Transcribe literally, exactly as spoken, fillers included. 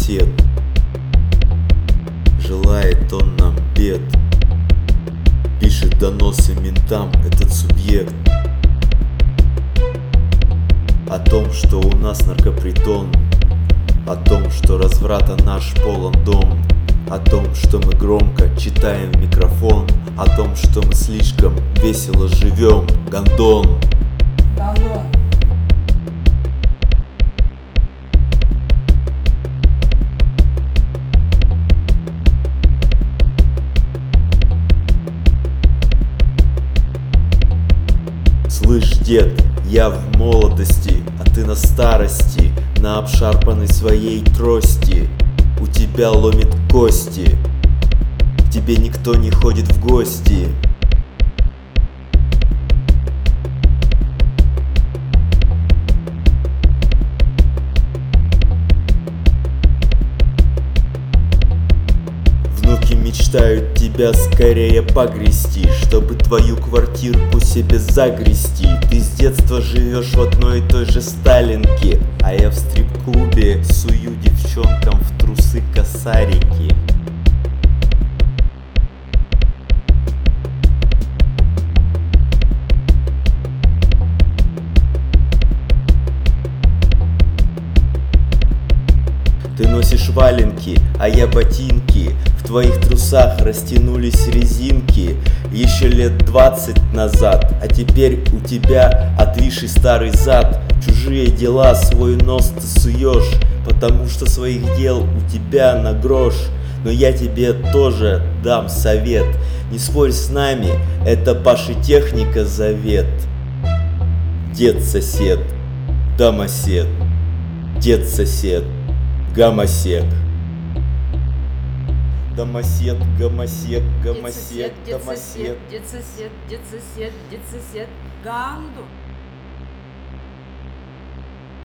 сосед, желает он нам бед, пишет доносы ментам этот субъект о том, что у нас наркопритон, о том, что разврата наш полон дом, о том, что мы громко читаем в микрофон, о том, что мы слишком весело живем. Гондон. Гондон. Слышь, дед, я в молодости, а ты на старости, на обшарпанной своей трости. У тебя ломит кости, к тебе никто не ходит в гости. Внуки мечтают тебя скорее погрести, чтобы твою квартирку себе загрести. Ты с детства живешь в одной и той же Сталинке, а я в стрип-клубе сую девчонкам в трусы косарики. Ты носишь валенки, а я ботинки. В твоих трусах растянулись резинки еще лет двадцать назад, а теперь у тебя отвисший старый зад. Чужие дела свой нос ты суешь, потому что своих дел у тебя на грош. Но я тебе тоже дам совет: не спорь с нами, это Паши техника завет. Дед-сосед, домосед, дед-сосед, гомосек. Домосед, гомосек, гомосек, домосед. Дед-сосед, дед-сосед, дед-сосед, дед-сосед, Ганду.